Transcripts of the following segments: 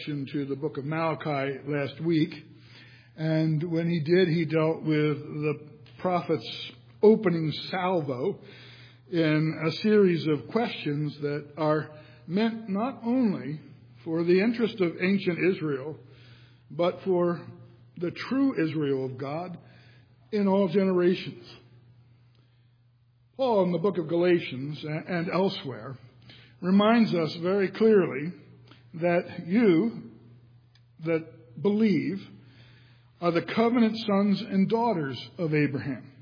to the book of Malachi last week, and when he did, he dealt with the prophet's opening salvo in a series of questions that are meant not only for the interest of ancient Israel, but for the true Israel of God in all generations. Paul, in the book of Galatians and elsewhere, reminds us very clearly that you that believe are the covenant sons and daughters of Abraham.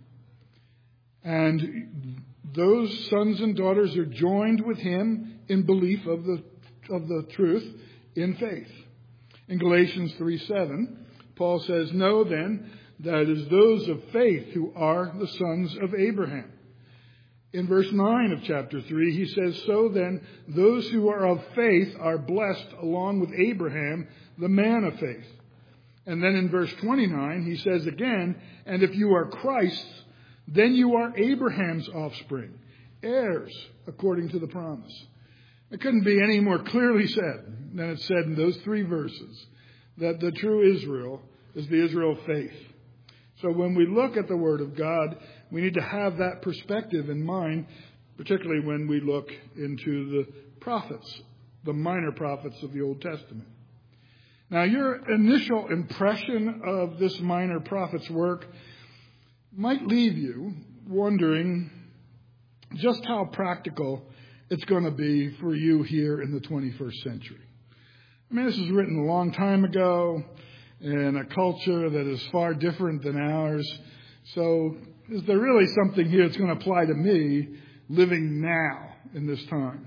And those sons and daughters are joined with him in belief of the truth in faith. In Galatians 3:7, Paul says, "Know then that it is those of faith who are the sons of Abraham." In verse 9 of chapter 3, he says, "So then, those who are of faith are blessed along with Abraham, the man of faith." And then in verse 29, he says again, "And if you are Christ's, then you are Abraham's offspring, heirs according to the promise." It couldn't be any more clearly said than it's said in those three verses, that the true Israel is the Israel of faith. So when we look at the Word of God, we need to have that perspective in mind, particularly when we look into the prophets, the minor prophets of the Old Testament. Now, your initial impression of this minor prophet's work might leave you wondering just how practical it's going to be for you here in the 21st century. I mean, this was written a long time ago in a culture that is far different than ours. So is there really something here that's going to apply to me living now in this time?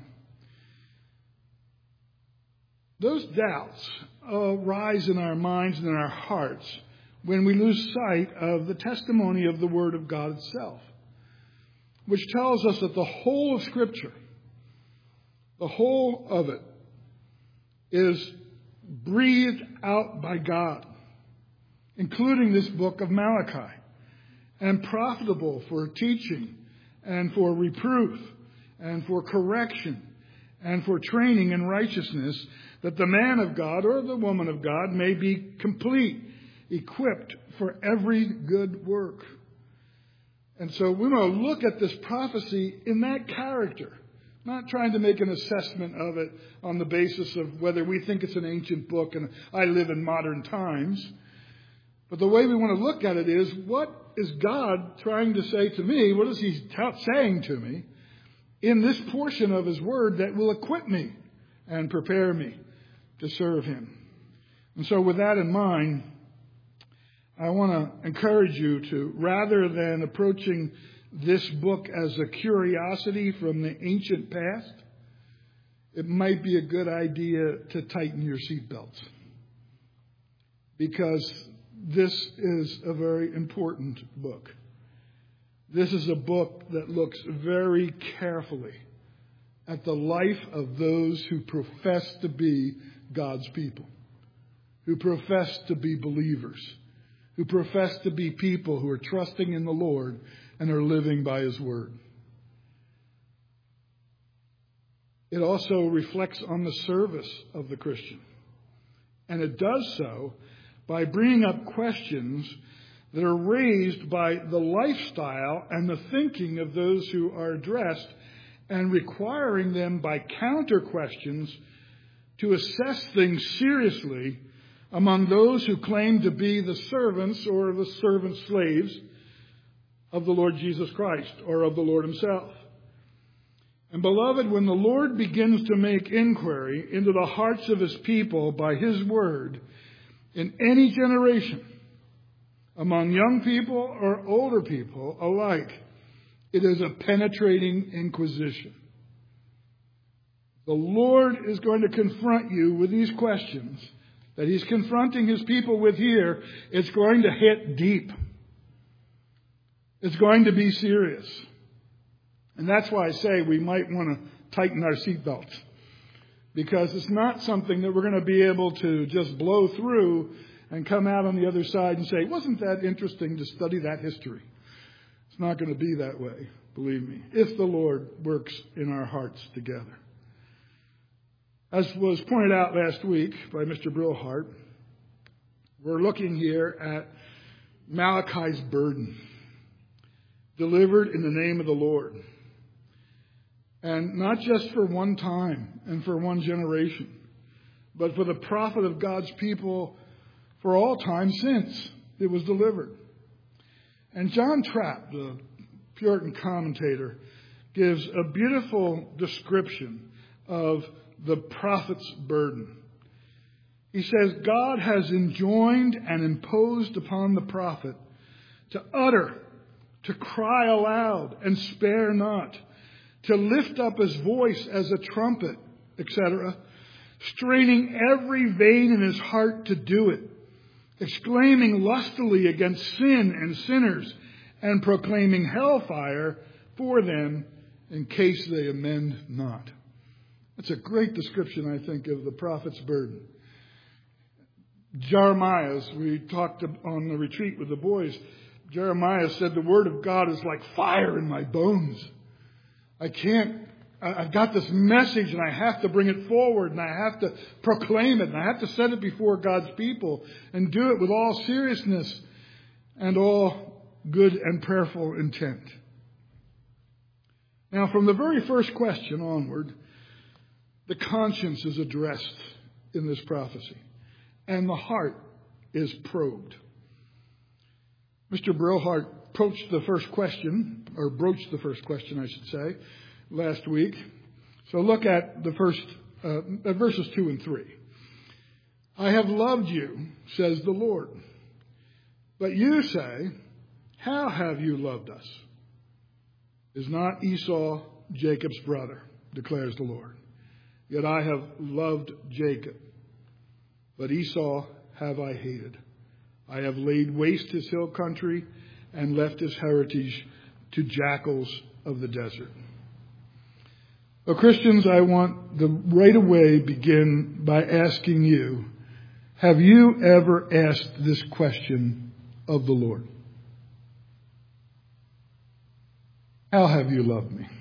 Those doubts arise in our minds and in our hearts when we lose sight of the testimony of the Word of God itself, which tells us that the whole of Scripture, the whole of it, is breathed out by God, including this book of Malachi, and profitable for teaching and for reproof and for correction and for training in righteousness, that the man of God or the woman of God may be complete, equipped for every good work. And so we want to look at this prophecy in that character, not trying to make an assessment of it on the basis of whether we think it's an ancient book and I live in modern times. But the way we want to look at it is, what is God trying to say to me? What is he saying to me in this portion of his word that will equip me and prepare me to serve him? And so with that in mind, I want to encourage you to, rather than approaching this book as a curiosity from the ancient past, it might be a good idea to tighten your seatbelts, because this is a very important book. This is a book that looks very carefully at the life of those who profess to be God's people, who profess to be believers, who profess to be people who are trusting in the Lord and are living by his word. It also reflects on the service of the Christian. And it does so by bringing up questions that are raised by the lifestyle and the thinking of those who are addressed, and requiring them by counter questions to assess things seriously among those who claim to be the servants or the servant slaves of the Lord Jesus Christ or of the Lord himself. And beloved, when the Lord begins to make inquiry into the hearts of his people by his word, in any generation, among young people or older people alike, it is a penetrating inquisition. The Lord is going to confront you with these questions that he's confronting his people with here. It's going to hit deep. It's going to be serious. And that's why I say we might want to tighten our seatbelts, because it's not something that we're going to be able to just blow through and come out on the other side and say, wasn't that interesting to study that history? It's not going to be that way, believe me, if the Lord works in our hearts together. As was pointed out last week by Mr. Brillhart, we're looking here at Malachi's burden, delivered in the name of the Lord. And not just for one time and for one generation, but for the profit of God's people for all time since it was delivered. And John Trapp, the Puritan commentator, gives a beautiful description of the prophet's burden. He says, God has enjoined and imposed upon the prophet to utter, to cry aloud and spare not, to lift up his voice as a trumpet, etc., straining every vein in his heart to do it, exclaiming lustily against sin and sinners, and proclaiming hellfire for them in case they amend not. That's a great description, I think, of the prophet's burden. Jeremiah, as we talked on the retreat with the boys, Jeremiah said, the word of God is like fire in my bones. I've got this message and I have to bring it forward and I have to proclaim it and I have to set it before God's people and do it with all seriousness and all good and prayerful intent. Now, from the very first question onward, the conscience is addressed in this prophecy and the heart is probed. Mr. Brillhart broached the first question, I should say, last week. So look at the first at verses 2 and 3. I have loved you, says the Lord. But you say, how have you loved us? Is not Esau Jacob's brother, declares the Lord. Yet I have loved Jacob, but Esau have I hated. I have laid waste his hill country and left his heritage to jackals of the desert. Well, Christians, I want to right away begin by asking you, have you ever asked this question of the Lord? How have you loved me?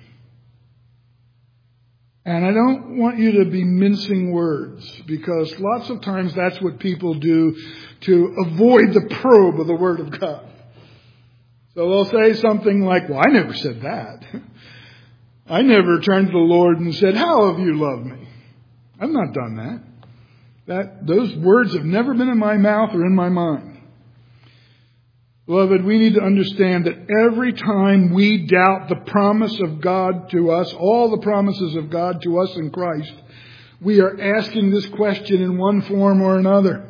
And I don't want you to be mincing words, because lots of times that's what people do to avoid the probe of the Word of God. So they'll say something like, well, I never said that. I never turned to the Lord and said, how have you loved me? I've not done that. Those words have never been in my mouth or in my mind. Beloved, we need to understand that every time we doubt the promise of God to us, all the promises of God to us in Christ, we are asking this question in one form or another.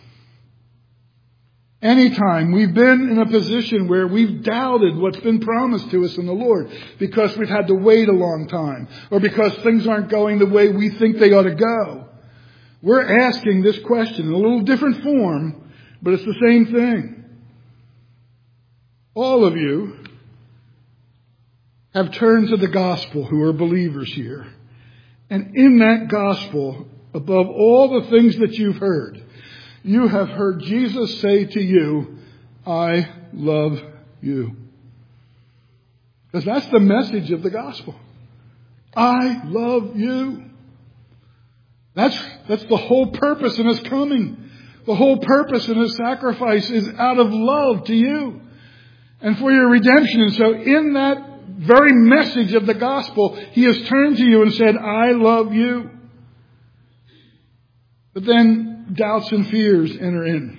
Anytime we've been in a position where we've doubted what's been promised to us in the Lord because we've had to wait a long time or because things aren't going the way we think they ought to go, we're asking this question in a little different form, but it's the same thing. All of you have turned to the gospel who are believers here. And in that gospel, above all the things that you've heard, you have heard Jesus say to you, I love you. Because that's the message of the gospel. I love you. That's the whole purpose in his coming. The whole purpose in his sacrifice is out of love to you and for your redemption. And so in that very message of the gospel, he has turned to you and said, I love you. But then doubts and fears enter in.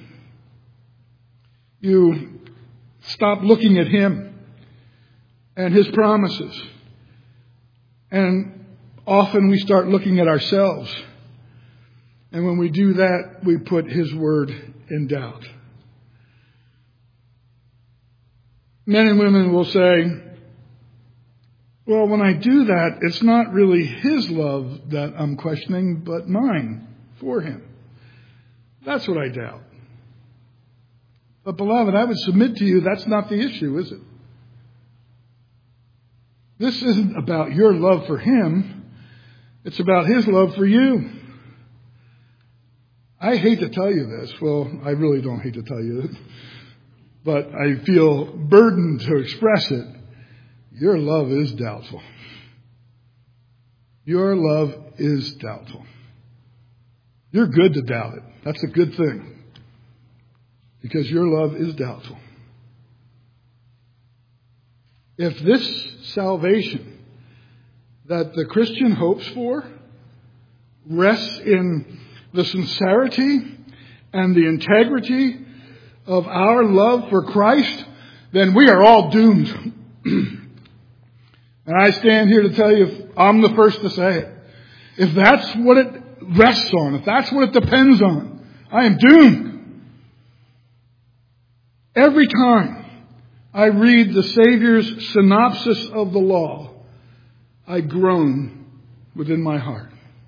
You stop looking at him and his promises. And often we start looking at ourselves. And when we do that, we put his word in doubt. Men and women will say, well, when I do that, it's not really his love that I'm questioning, but mine for him. That's what I doubt. But beloved, I would submit to you that's not the issue, is it? This isn't about your love for him. It's about his love for you. I hate to tell you this. Well, I really don't hate to tell you this. But I feel burdened to express it. Your love is doubtful. Your love is doubtful. You're good to doubt it. That's a good thing. Because your love is doubtful. If this salvation that the Christian hopes for rests in the sincerity and the integrity of our love for Christ, then we are all doomed. And I stand here to tell you, I'm the first to say it. If that's what it rests on, if that's what it depends on, I am doomed. Every time I read the Savior's synopsis of the law, I groan within my heart.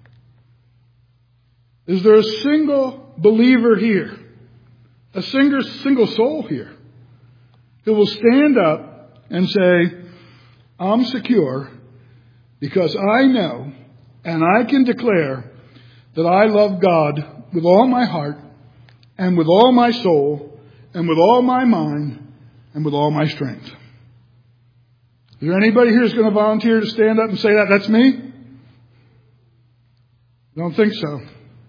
Is there a single believer here, a single soul here, who will stand up and say, I'm secure because I know and I can declare that I love God with all my heart and with all my soul and with all my mind and with all my strength? Is there anybody here who's going to volunteer to stand up and say that? That's me? I don't think so.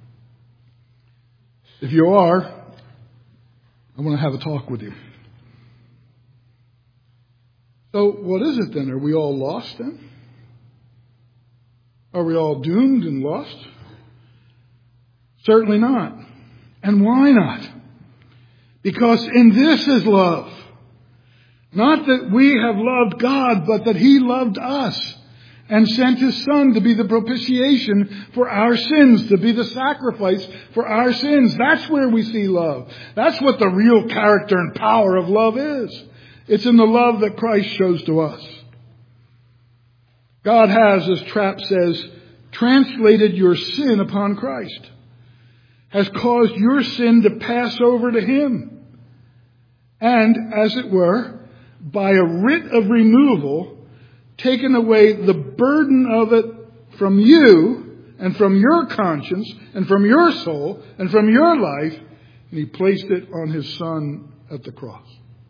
If you are, I want to have a talk with you. So what is it then? Are we all lost then? Are we all doomed and lost? Certainly not. And why not? Because in this is love. Not that we have loved God, but that He loved us and sent His Son to be the propitiation for our sins, to be the sacrifice for our sins. That's where we see love. That's what the real character and power of love is. It's in the love that Christ shows to us. God has, as Trapp says, translated your sin upon Christ, has caused your sin to pass over to Him. And, as it were, by a writ of removal, taken away the burden of it from you and from your conscience and from your soul and from your life, and He placed it on His Son at the cross.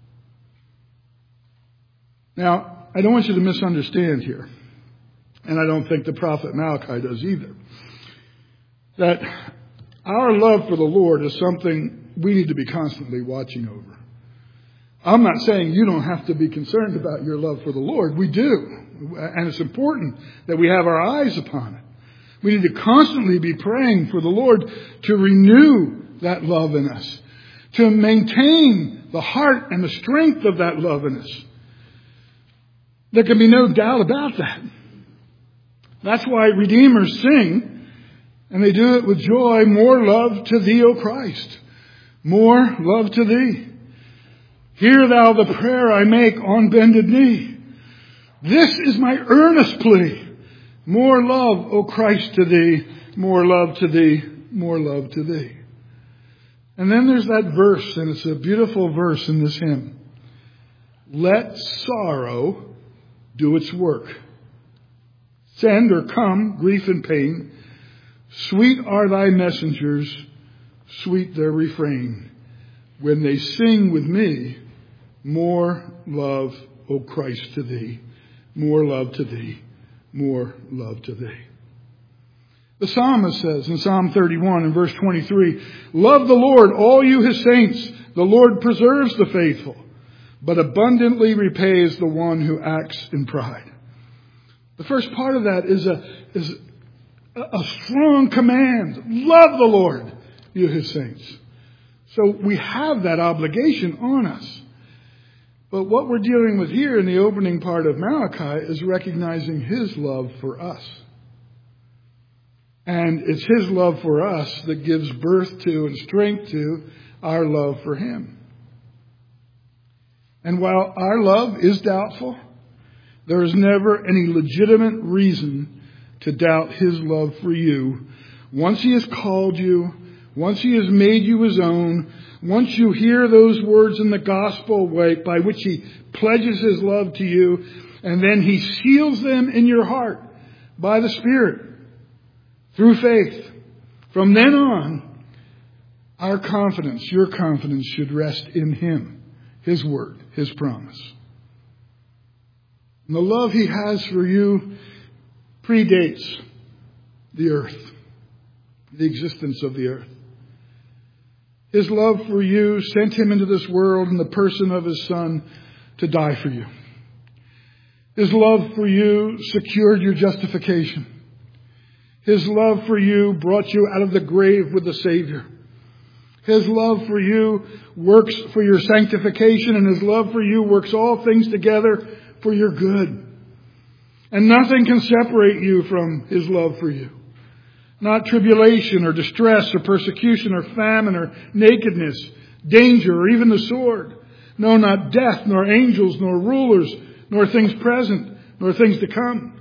Now, I don't want you to misunderstand here, and I don't think the prophet Malachi does either, that our love for the Lord is something we need to be constantly watching over. I'm not saying you don't have to be concerned about your love for the Lord. We do. And it's important that we have our eyes upon it. We need to constantly be praying for the Lord to renew that love in us, to maintain the heart and the strength of that love in us. There can be no doubt about that. That's why Redeemers sing, and they do it with joy, more love to Thee, O Christ. More love to Thee. Hear Thou the prayer I make on bended knee. This is my earnest plea. More love, O Christ, to Thee. More love to Thee. More love to Thee. And then there's that verse, and it's a beautiful verse in this hymn. Let sorrow do its work. Send or come grief and pain. Sweet are Thy messengers, sweet their refrain. When they sing with me, more love, O Christ, to Thee. More love to Thee. More love to Thee. The psalmist says in Psalm 31 and verse 23, Love the Lord, all you His saints. The Lord preserves the faithful, but abundantly repays the one who acts in pride. The first part of that is a strong command. Love the Lord, you His saints. So we have that obligation on us. But what we're dealing with here in the opening part of Malachi is recognizing His love for us. And it's His love for us that gives birth to and strength to our love for Him. And while our love is doubtful, there is never any legitimate reason to doubt His love for you. Once He has called you, once He has made you His own, once you hear those words in the gospel by which He pledges His love to you, and then He seals them in your heart by the Spirit through faith. From then on, our confidence, your confidence, should rest in Him, His word, His promise. And the love He has for you predates the earth. the existence of the earth. His love for you sent him into this world in the person of his Son to die for you. His love for you secured your justification. His love for you brought you out of the grave with the Savior. His love for you works for your sanctification, and His love for you works all things together for your good. And nothing can separate you from His love for you. Not tribulation or distress or persecution or famine or nakedness, danger or even the sword. No, not death, nor angels, nor rulers, nor things present, nor things to come.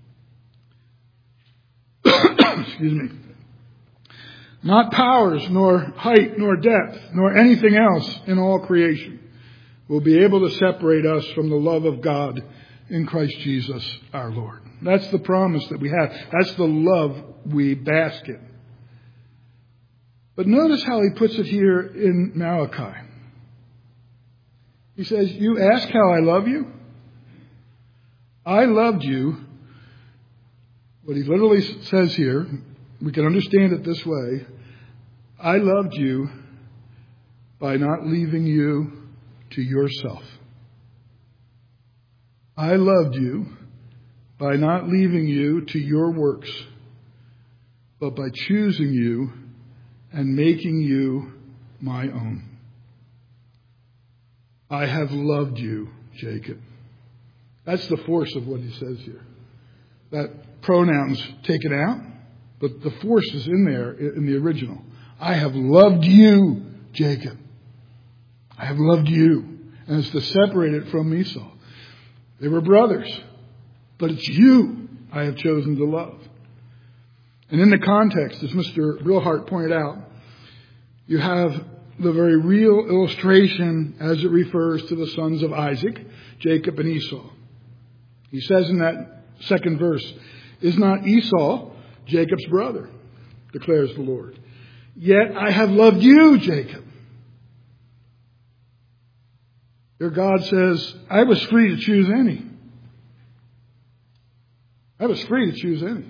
Excuse me. Not powers, nor height, nor depth, nor anything else in all creation will be able to separate us from the love of God in Christ Jesus our Lord. That's the promise that we have. That's the love we bask in. But notice how he puts it here in Malachi. He says, you ask how I love you? I loved you. What he literally says here, we can understand it this way. I loved you by not leaving you to yourself. I loved you by not leaving you to your works, but by choosing you and making you my own. I have loved you, Jacob. That's the force of what he says here. That pronoun's taken out, but the force is in there in the original. I have loved you, Jacob. I have loved you. And it's to separate it from Esau. They were brothers, but it's you I have chosen to love. And in the context, as Mr. Brillhart pointed out, you have the very real illustration as it refers to the sons of Isaac, Jacob and Esau. He says in that second verse, is not Esau Jacob's brother, declares the Lord. Yet I have loved you, Jacob. Your God says, I was free to choose any. I was free to choose any.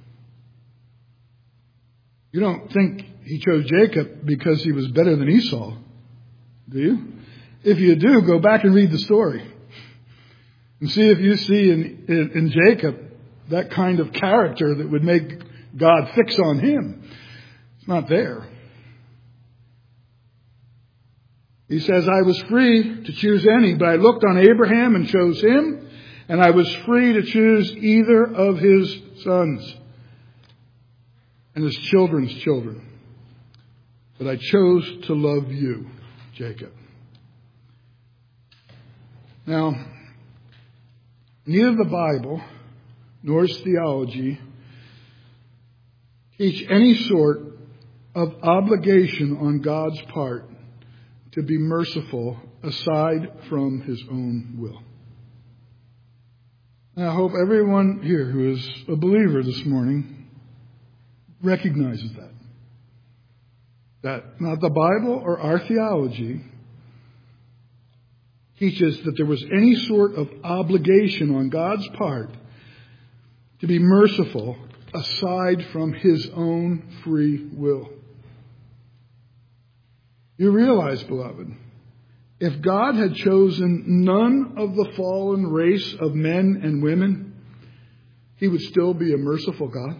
You don't think he chose Jacob because he was better than Esau, do you? If you do, go back and read the story. And see if you see in Jacob that kind of character that would make God fix on him. It's not there. He says, I was free to choose any, but I looked on Abraham and chose him, and I was free to choose either of his sons and his children's children. But I chose to love you, Jacob. Now, neither the Bible nor its theology teach any sort of obligation on God's part to be merciful aside from His own will. And I hope everyone here who is a believer this morning recognizes that. That not the Bible or our theology teaches that there was any sort of obligation on God's part to be merciful aside from His own free will. You realize, beloved, if God had chosen none of the fallen race of men and women, He would still be a merciful God.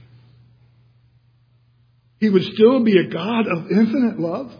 He would still be a God of infinite love.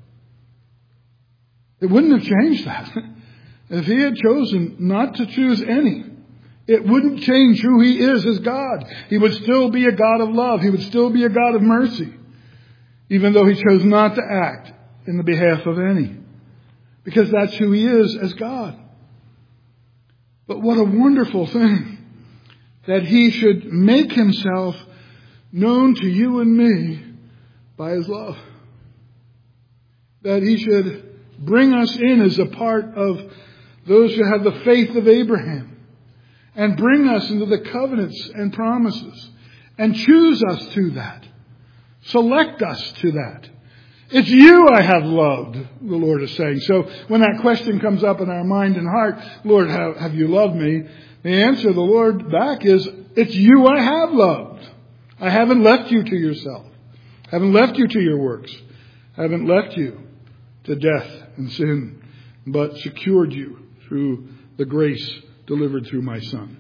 It wouldn't have changed that. If He had chosen not to choose any, it wouldn't change who He is as God. He would still be a God of love. He would still be a God of mercy, even though He chose not to act in the behalf of any, because that's who He is as God. But what a wonderful thing that He should make Himself known to you and me by His love. That He should bring us in as a part of those who have the faith of Abraham and bring us into the covenants and promises and choose us to that. Select us to that. It's you I have loved, the Lord is saying. So when that question comes up in our mind and heart, Lord, have you loved me? The answer of the Lord back is, it's you I have loved. I haven't left you to yourself. Haven't left you to your works. Haven't left you to death and sin, but secured you through the grace delivered through my Son.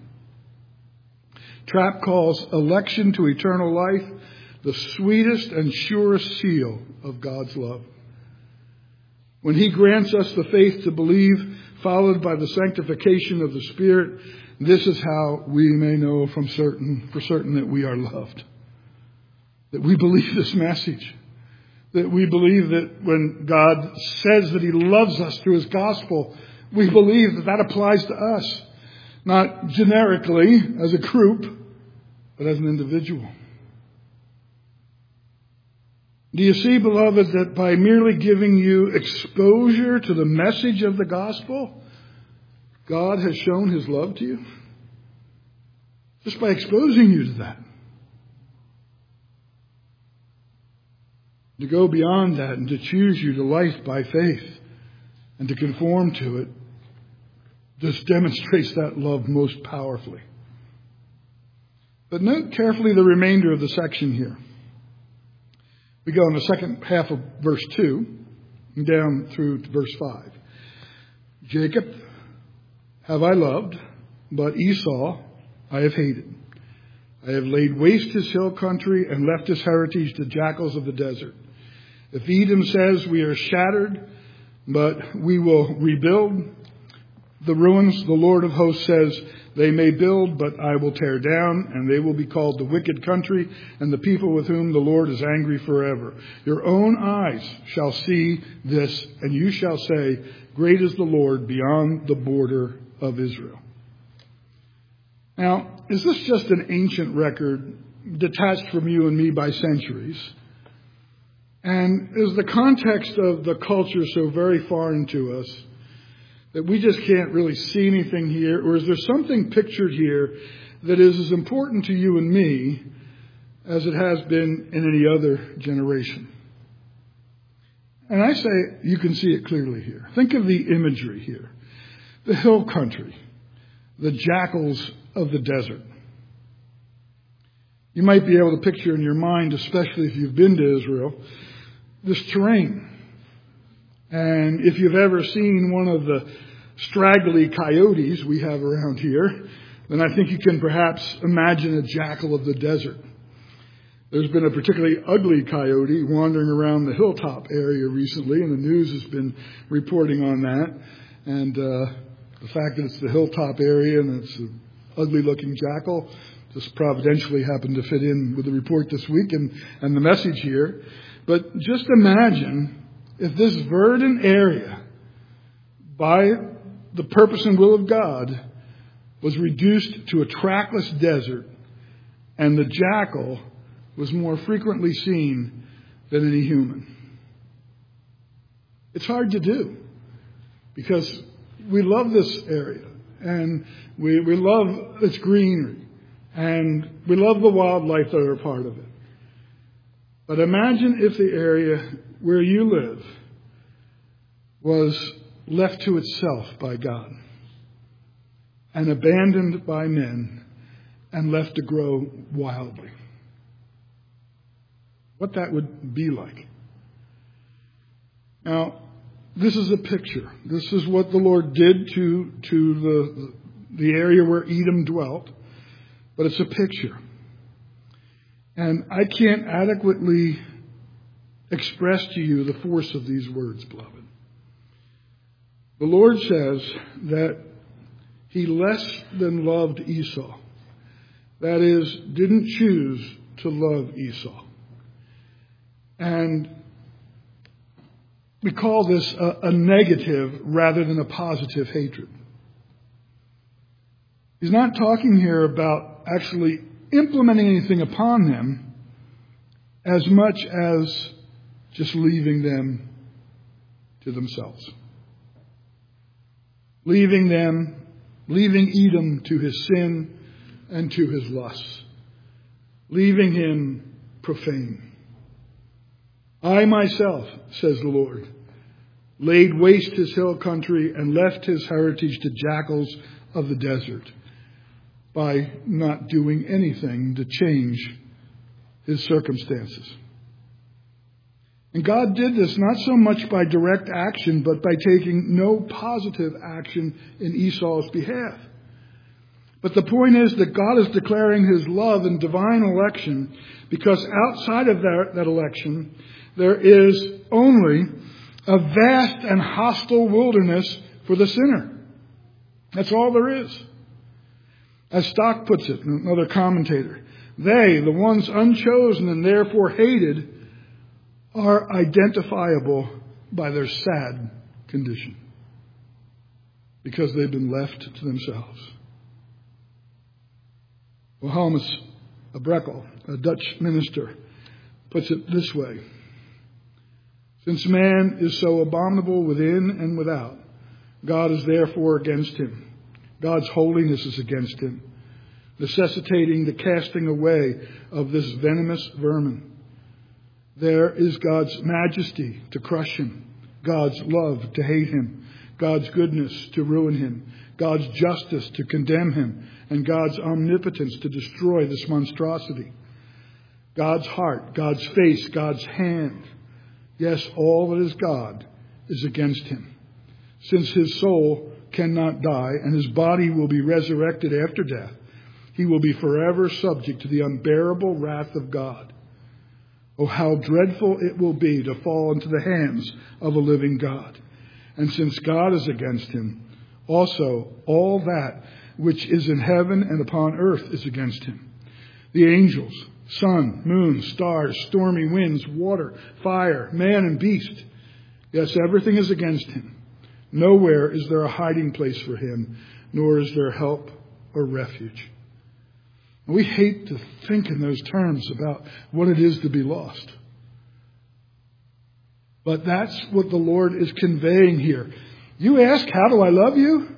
Trapp calls election to eternal life the sweetest and surest seal of God's love. When He grants us the faith to believe, followed by the sanctification of the Spirit, this is how we may know for certain that we are loved. That we believe this message. That we believe that when God says that He loves us through His gospel, we believe that that applies to us. Not generically as a group, but as an individual. Do you see, beloved, that by merely giving you exposure to the message of the gospel, God has shown His love to you? Just by exposing you to that. To go beyond that and to choose you to life by faith and to conform to it just demonstrates that love most powerfully. But note carefully the remainder of the section here. We go in the second half of verse 2 and down through to verse 5. Jacob have I loved, but Esau I have hated. I have laid waste his hill country and left his heritage to jackals of the desert. If Edom says we are shattered, but we will rebuild the ruins, the Lord of hosts says, they may build, but I will tear down, and they will be called the wicked country, and the people with whom the Lord is angry forever. Your own eyes shall see this, and you shall say, great is the Lord beyond the border of Israel. Now, is this just an ancient record detached from you and me by centuries? And is the context of the culture so very foreign to us that we just can't really see anything here? Or is there something pictured here that is as important to you and me as it has been in any other generation? And I say you can see it clearly here. Think of the imagery here. The hill country, the jackals of the desert. You might be able to picture in your mind, especially if you've been to Israel, this terrain. And if you've ever seen one of the straggly coyotes we have around here, then I think you can perhaps imagine a jackal of the desert. There's been a particularly ugly coyote wandering around the hilltop area recently, and the news has been reporting on that. And the fact that it's the hilltop area and it's an ugly-looking jackal just providentially happened to fit in with the report this week and the message here. But just imagine if this verdant area, by the purpose and will of God, was reduced to a trackless desert, and the jackal was more frequently seen than any human. It's hard to do because we love this area and we love its greenery and we love the wildlife that are a part of it. But imagine if the area where you live was left to itself by God and abandoned by men and left to grow wildly. What that would be like. Now, this is a picture. This is what the Lord did to the area where Edom dwelt. But it's a picture. And I can't adequately express to you the force of these words, beloved. The Lord says that He less than loved Esau. That is, didn't choose to love Esau. And we call this a negative rather than a positive hatred. He's not talking here about actually implementing anything upon them as much as just leaving them to themselves. Leaving Edom to his sin and to his lusts. Leaving him profane. I myself, says the Lord, laid waste his hill country and left his heritage to jackals of the desert by not doing anything to change his circumstances. And God did this not so much by direct action, but by taking no positive action in Esau's behalf. But the point is that God is declaring his love and divine election because outside of that election, there is only a vast and hostile wilderness for the sinner. That's all there is. As Stock puts it, another commentator, they, the ones unchosen and therefore hated, are identifiable by their sad condition because they've been left to themselves. Wilhelmus Brekel, a Dutch minister, puts it this way. Since man is so abominable within and without, God is therefore against him. God's holiness is against him, necessitating the casting away of this venomous vermin. There is God's majesty to crush him, God's love to hate him, God's goodness to ruin him, God's justice to condemn him, and God's omnipotence to destroy this monstrosity. God's heart, God's face, God's hand. Yes, all that is God is against him. Since his soul cannot die and his body will be resurrected after death, he will be forever subject to the unbearable wrath of God. Oh, how dreadful it will be to fall into the hands of a living God. And since God is against him, also all that which is in heaven and upon earth is against him. The angels, sun, moon, stars, stormy winds, water, fire, man and beast. Yes, everything is against him. Nowhere is there a hiding place for him, nor is there help or refuge. We hate to think in those terms about what it is to be lost. But that's what the Lord is conveying here. You ask, how do I love you?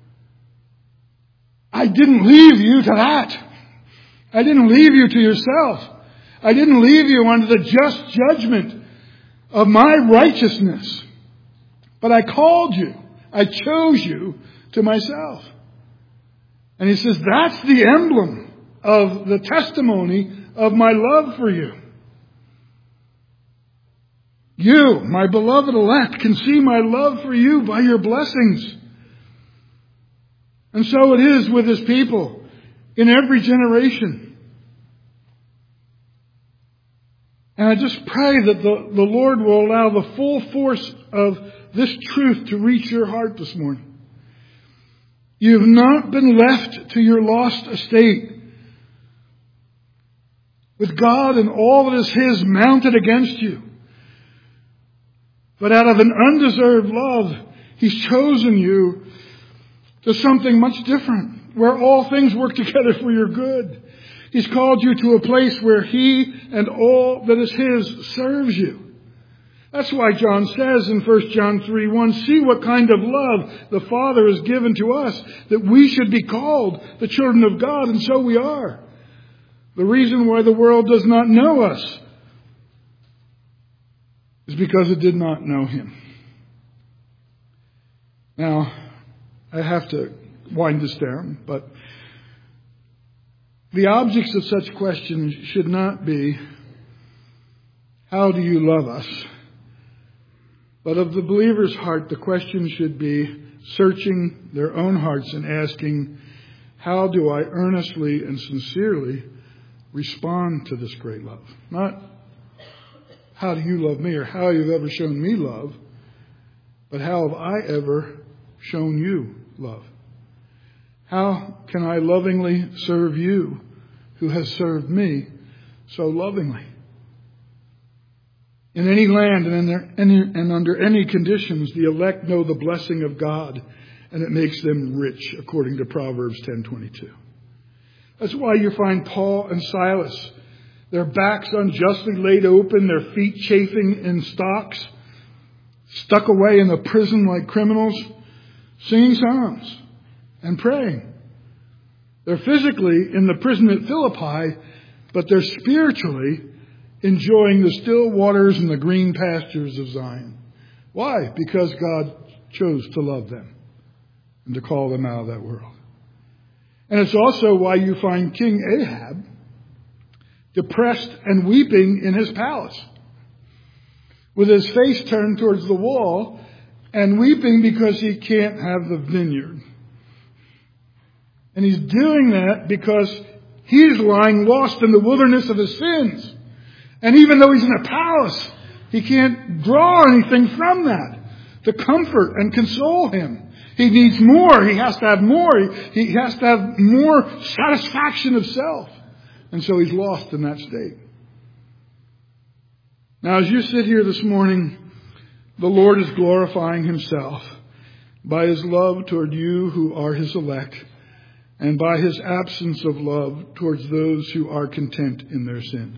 I didn't leave you to that. I didn't leave you to yourself. I didn't leave you under the just judgment of my righteousness. But I called you. I chose you to myself. And he says, that's the emblem of the testimony of my love for you. You, my beloved elect, can see my love for you by your blessings. And so it is with his people in every generation. And I just pray that the Lord will allow the full force of this truth to reach your heart this morning. You've not been left to your lost estate, with God and all that is his mounted against you. But out of an undeserved love, he's chosen you to something much different, where all things work together for your good. He's called you to a place where he and all that is his serves you. That's why John says in 1 John 3:1, see what kind of love the Father has given to us, that we should be called the children of God, and so we are. The reason why the world does not know us is because it did not know him. Now, I have to wind this down, but the objects of such questions should not be, how do you love us? But of the believer's heart, the question should be searching their own hearts and asking, how do I earnestly and sincerely respond to this great love? Not, how do you love me or how you've ever shown me love, but how have I ever shown you love? How can I lovingly serve you who has served me so lovingly? In any land and under any conditions, the elect know the blessing of God, and it makes them rich, according to Proverbs 10:22. That's why you find Paul and Silas, their backs unjustly laid open, their feet chafing in stocks, stuck away in a prison like criminals, singing psalms and praying. They're physically in the prison at Philippi, but they're spiritually enjoying the still waters and the green pastures of Zion. Why? Because God chose to love them and to call them out of that world. And it's also why you find King Ahab depressed and weeping in his palace. with his face turned towards the wall and weeping because he can't have the vineyard. And he's doing that because he's lying lost in the wilderness of his sins. And even though he's in a palace, he can't draw anything from that to comfort and console him. He needs more. He has to have more. He has to have more satisfaction of self. And so he's lost in that state. Now, as you sit here this morning, the Lord is glorifying himself by his love toward you who are his elect, and by his absence of love towards those who are content in their sin.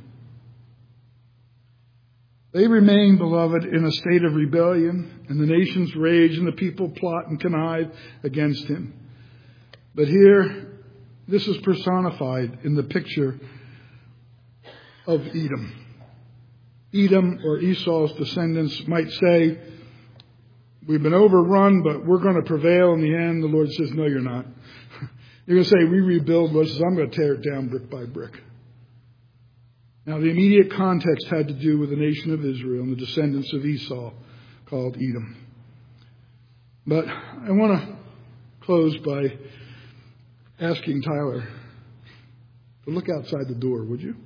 They remain, beloved, in a state of rebellion, and the nations rage, and the people plot and connive against him. But here, this is personified in the picture of Edom. Edom, or Esau's descendants, might say, we've been overrun, but we're going to prevail in the end. The Lord says, no, you're not. You're going to say, we rebuild. Lord says, I'm going to tear it down brick by brick. Now, the immediate context had to do with the nation of Israel and the descendants of Esau, called Edom. But I want to close by asking Tyler to look outside the door, would you?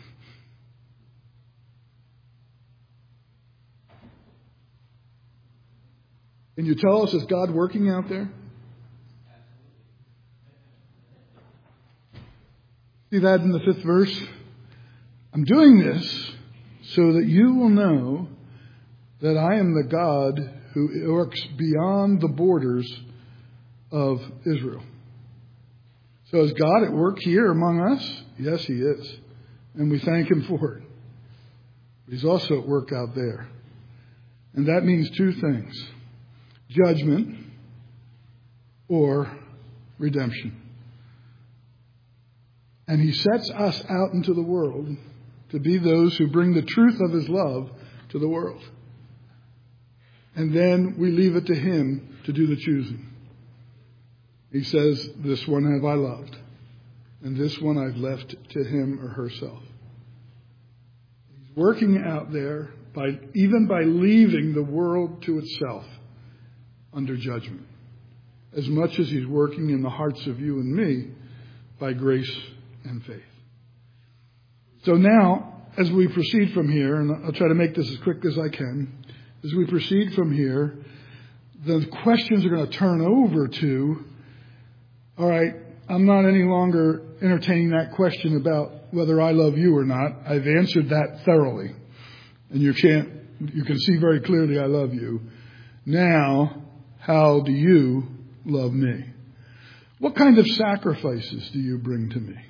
Can you tell us, is God working out there? See that in the 5th verse? I'm doing this so that you will know that I am the God who works beyond the borders of Israel. So is God at work here among us? Yes, he is. And we thank him for it. But he's also at work out there. And that means two things: judgment or redemption. And he sets us out into the world to be those who bring the truth of his love to the world. And then we leave it to him to do the choosing. He says, this one have I loved, and this one I've left to him or herself. He's working out there even by leaving the world to itself under judgment, as much as he's working in the hearts of you and me by grace and faith. So now, as we proceed from here, and I'll try to make this as quick as I can, as we proceed from here, the questions are going to turn over to, all right, I'm not any longer entertaining that question about whether I love you or not. I've answered that thoroughly. And you can see very clearly I love you. Now, how do you love me? What kind of sacrifices do you bring to me?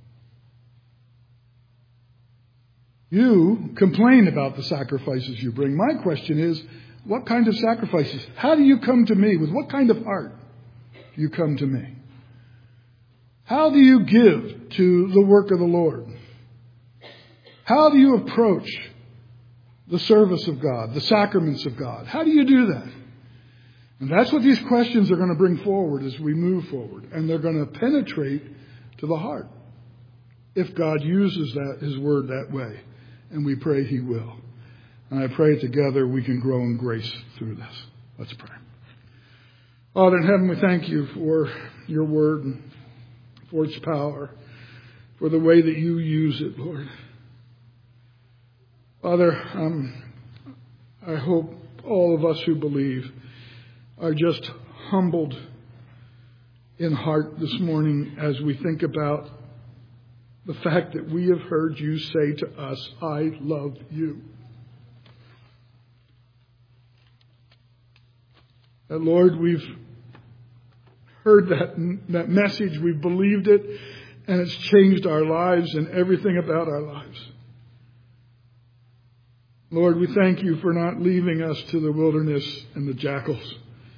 You complain about the sacrifices you bring. My question is, what kind of sacrifices? How do you come to me? With what kind of heart do you come to me? How do you give to the work of the Lord? How do you approach the service of God, the sacraments of God? How do you do that? And that's what these questions are going to bring forward as we move forward. And they're going to penetrate to the heart if God uses his word that way. And we pray he will. And I pray together we can grow in grace through this. Let's pray. Father in heaven, we thank you for your word and for its power, for the way that you use it, Lord. Father, I hope all of us who believe are just humbled in heart this morning as we think about the fact that we have heard you say to us, I love you. And Lord, we've heard that message, we've believed it, and it's changed our lives and everything about our lives. Lord, we thank you for not leaving us to the wilderness and the jackals,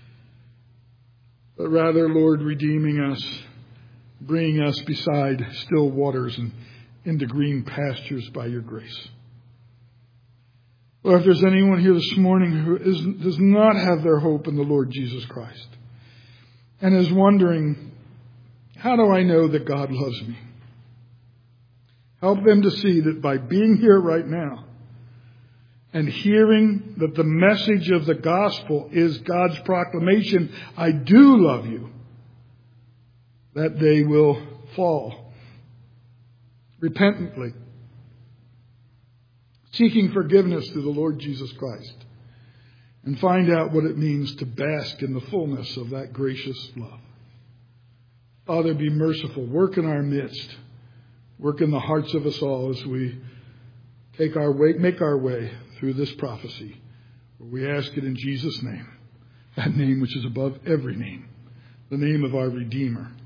but rather, Lord, redeeming us, bringing us beside still waters and into green pastures by your grace. Lord, if there's anyone here this morning who does not have their hope in the Lord Jesus Christ and is wondering, how do I know that God loves me? Help them to see that by being here right now and hearing that the message of the gospel is God's proclamation, I do love you, that they will fall repentantly, seeking forgiveness through the Lord Jesus Christ, and find out what it means to bask in the fullness of that gracious love. Father, be merciful. Work in our midst. Work in the hearts of us all as we make our way through this prophecy. We ask it in Jesus' name, that name which is above every name, the name of our Redeemer